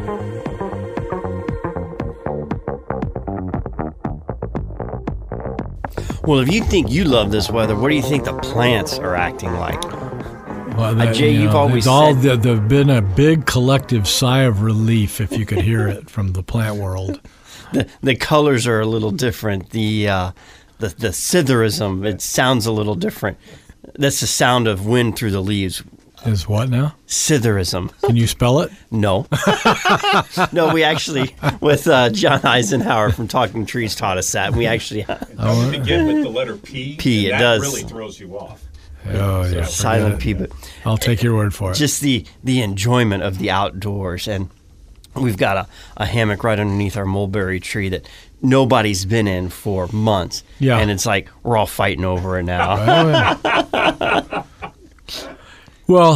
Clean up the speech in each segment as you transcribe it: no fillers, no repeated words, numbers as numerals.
Well, if you think you love this weather, what do you think the plants are acting like? Well, Jay, you've always said... There's been a big collective sigh of relief, if you could hear it, from the plant world. The colors are a little different. The sitherism, it sounds a little different. That's the sound of wind through the leaves. Is what now? Sitherism. Can you spell it? No. No, we actually, with John Eisenhower from Talking Trees taught us that. We actually... Don't begin with the letter P. P, it that does. really throws you off. Oh, yeah. Silent P, but... I'll take your word for it. Just the enjoyment of the outdoors. And we've got a hammock right underneath our mulberry tree that nobody's been in for months. Yeah. And it's like we're all fighting over it now. Well,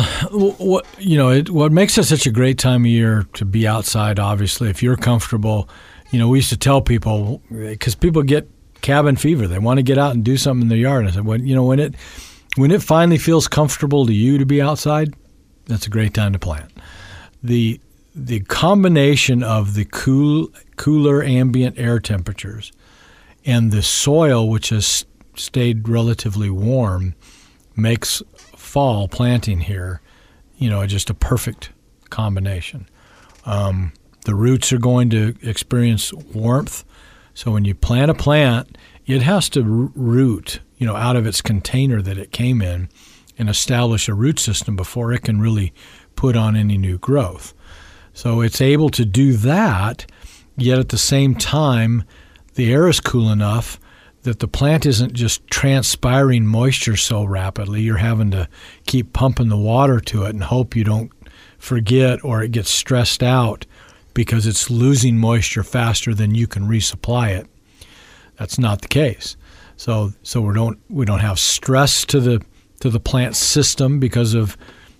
what makes it such a great time of year to be outside, obviously, if you're comfortable, we used to tell people, because people get cabin fever, they want to get out and do something in their yard. I said, when it finally feels comfortable to you to be outside, that's a great time to plant. The combination of the cooler ambient air temperatures and the soil, which has stayed relatively warm, makes fall planting here, just a perfect combination. The roots are going to experience warmth, so when you plant a plant, it has to root, out of its container that it came in and establish a root system before it can really put on any new growth. So it's able to do that, yet at the same time, the air is cool enough that the plant isn't just transpiring moisture so rapidly. You're having to keep pumping the water to it and hope you don't forget or it gets stressed out because it's losing moisture faster than you can resupply it. That's not the case. So we don't have stress to the plant system because of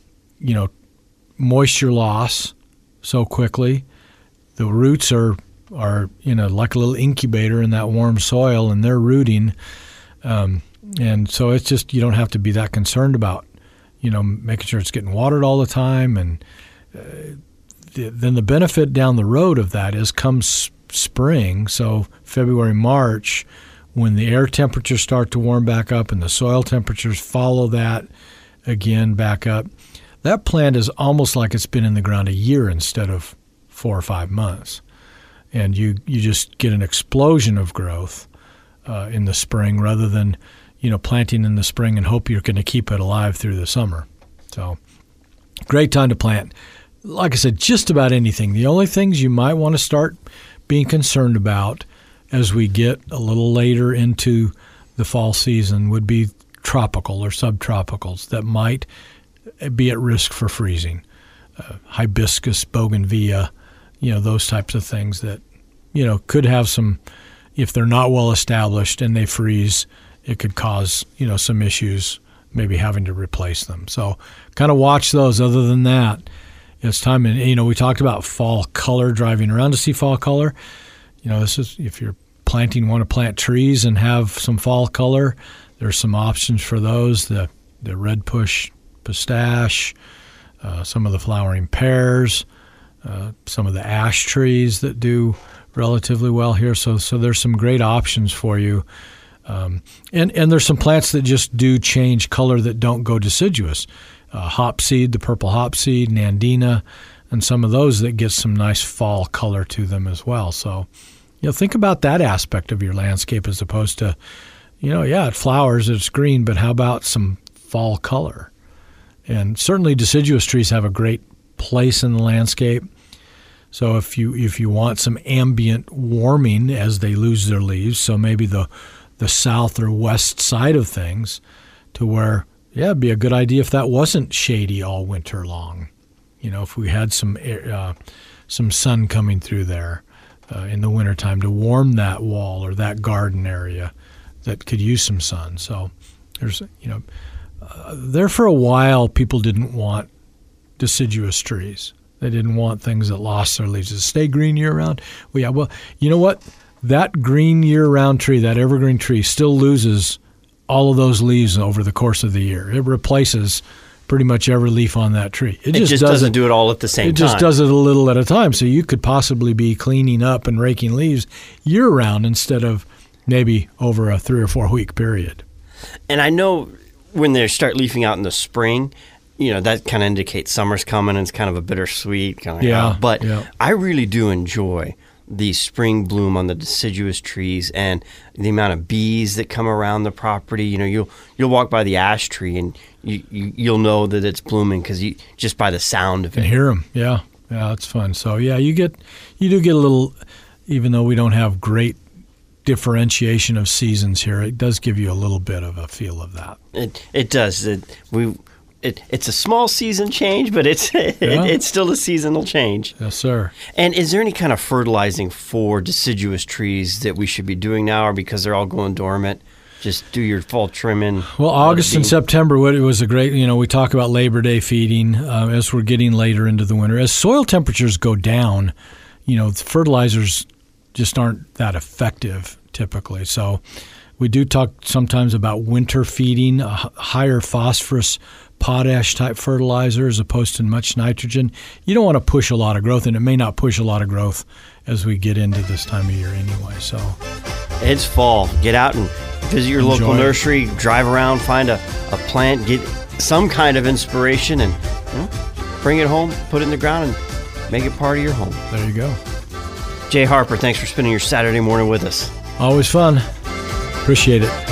moisture loss so quickly. The roots are like a little incubator in that warm soil, and they're rooting. And so it's just, you don't have to be that concerned about, making sure it's getting watered all the time. And then the benefit down the road of that is comes spring, so February, March, when the air temperatures start to warm back up and the soil temperatures follow that again back up, that plant is almost like it's been in the ground a year instead of 4 or 5 months. And you just get an explosion of growth in the spring rather than, planting in the spring and hope you're going to keep it alive through the summer. So great time to plant. Like I said, just about anything. The only things you might want to start being concerned about as we get a little later into the fall season would be tropical or subtropicals that might be at risk for freezing. Hibiscus, bougainvillea, those types of things that, could have some, if they're not well established and they freeze, it could cause, some issues, maybe having to replace them. So kind of watch those. Other than that, it's time. And, we talked about fall color, driving around to see fall color. This is, if you're want to plant trees and have some fall color, there's some options for those. The red push pistache, some of the flowering pears, some of the ash trees that do relatively well here. So there's some great options for you. And there's some plants that just do change color that don't go deciduous. Hopseed, the purple hopseed, Nandina, and some of those that get some nice fall color to them as well. So, think about that aspect of your landscape as opposed to, it flowers, it's green, but how about some fall color? And certainly deciduous trees have a great place in the landscape. So if you want some ambient warming as they lose their leaves, so maybe the south or west side of things, to where, it'd be a good idea if that wasn't shady all winter long. If we had some sun coming through there in the wintertime to warm that wall or that garden area that could use some sun. So there's, there for a while, people didn't want deciduous trees. They didn't want things that lost their leaves. To stay green year-round? Well, you know what? That green year-round tree, that evergreen tree, still loses all of those leaves over the course of the year. It replaces pretty much every leaf on that tree. It just doesn't do it all at the same time. It just does it a little at a time. So you could possibly be cleaning up and raking leaves year-round instead of maybe over a 3 or 4 week period. And I know when they start leafing out in the spring, that kind of indicates summer's coming, and it's kind of a bittersweet kind of. Yeah. But yeah. I really do enjoy the spring bloom on the deciduous trees and the amount of bees that come around the property. You'll walk by the ash tree and you'll know that it's blooming because just by the sound of it. And hear them. Yeah, it's fun. So yeah, you do get a little, even though we don't have great differentiation of seasons here, it does give you a little bit of a feel of that. It does. It's a small season change, but it's still a seasonal change. Yes, sir. And is there any kind of fertilizing for deciduous trees that we should be doing now, or because they're all going dormant, just do your fall trimming? Well, August and September, it was a great, we talk about Labor Day feeding as we're getting later into the winter. As soil temperatures go down, fertilizers just aren't that effective typically. So we do talk sometimes about winter feeding, a higher phosphorus, potash type fertilizer as opposed to much nitrogen. You don't want to push a lot of growth, and it may not push a lot of growth as we get into this time of year anyway. So it's fall. Get out and visit your local nursery, drive around, find a plant, get some kind of inspiration, and bring it home, put it in the ground, and make it part of your home. There you go. Jay Harper, thanks for spending your Saturday morning with us. Always fun. Appreciate it.